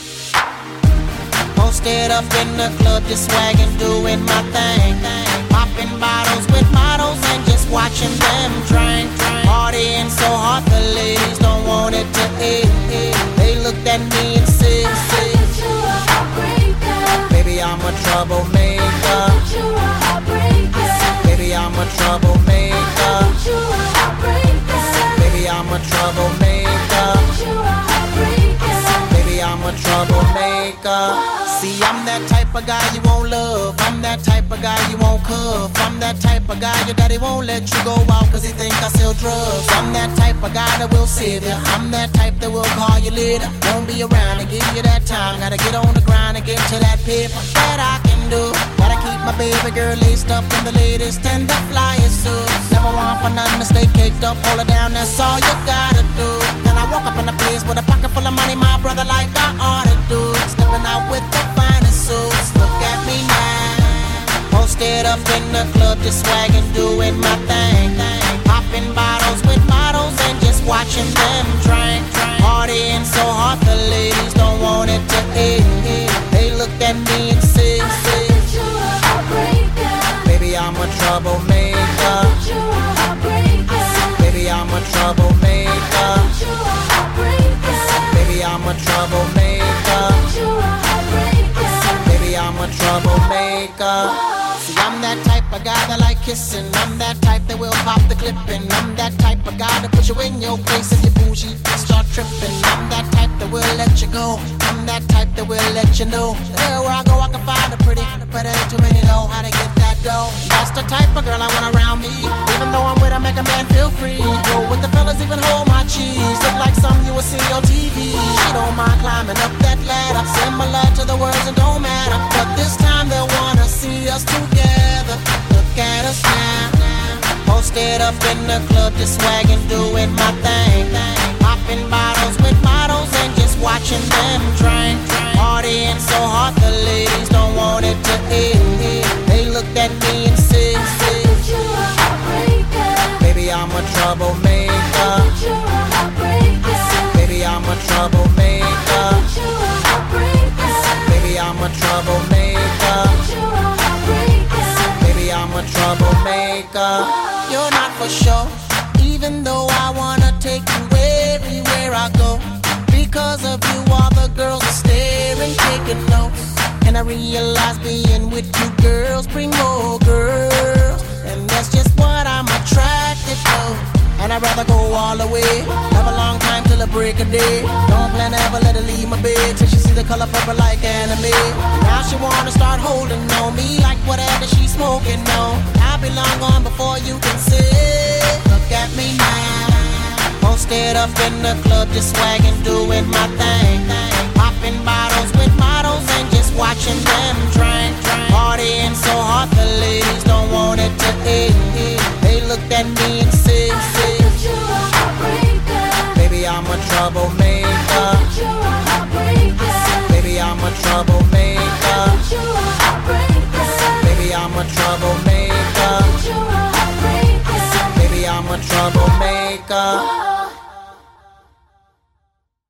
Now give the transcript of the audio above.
Posted up in the club, just swagging, doing my thing. Popping bottles with models and just watching them drink. Partying so hard, the ladies don't want it to end. They looked at me and said, baby, I'm a troublemaker. Baby, I'm a troublemaker. Baby, I'm a troublemaker. Baby, I'm a troublemaker. See, I'm that type of guy you won't love. I'm that type of guy you won't cuff. I'm that type of guy your daddy won't let you go out cause he think I sell drugs. I'm that type of guy that will save you. I'm that type that will call you later. Won't be around to give you that time. Gotta get on the grind and get to that paper that I can do. Gotta keep my baby girl laced up in the latest and the flyest suits. Never want for nothing to stay caked up. Hold her down, that's all you gotta do. Then I walk up in the place with a pocket full of money, my brother, like I ought to do. Stepping out with the finest suits. Look at me now. Posted up in the club, just swagging, doing my thing. Popping bottles with models and just watching them drink. Partying so hard, the ladies don't want it to end. They looked at me and said, baby, I'm a troublemaker. Baby, I'm a troublemaker. Baby, I'm a troublemaker. Baby, I'm a troublemaker. See, I'm that type of guy that like kissing. I'm that type that will pop the clipping. I'm that type of guy that put you in your place if you bougie start tripping. I'm that type that will let you go. I'm that type that will let you know that everywhere I go I can find a pretty, but ain't too many know how to get that dough. That's the type of girl I want around me. Even though I'm with her, make a man feel free. Go with the fellas, even hold my cheese. Look like something you will see on TV. She don't mind climbing up that ladder, similar to the words that don't matter. But this time they'll wanna see us together. Look at us now. Posted up in the club, just swagging, doing my thing. Popping bottles with models and just watching them drink. Partying so hard, the ladies don't want it to end. They looked at me and said, baby, I'm a troublemaker. Baby, I'm a troublemaker. Baby, I'm a troublemaker. Baby, I'm a troublemaker. You're not for sure, even though I wanna take you everywhere I go. Because of you, all the girls are staring, taking notes. And I realize being with you girls bring more girls. And that's just what I'm attracted to. And I'd rather go all the way. Have a long time till the break of day. Don't plan to ever let her leave my bed till she see the color purple like anime. Now she wanna start holding on me like whatever she's smoking on. I'll be long gone before you can say, look at me now. Posted up in the club, just swagging, doing my thing. Popping bottles with models and just watching them drink. Partying so hard, the ladies don't want it to end. They looked at me and said, baby, I'm a troublemaker. Baby, I'm a troublemaker. Baby, I'm a troublemaker. Baby, I'm a troublemaker.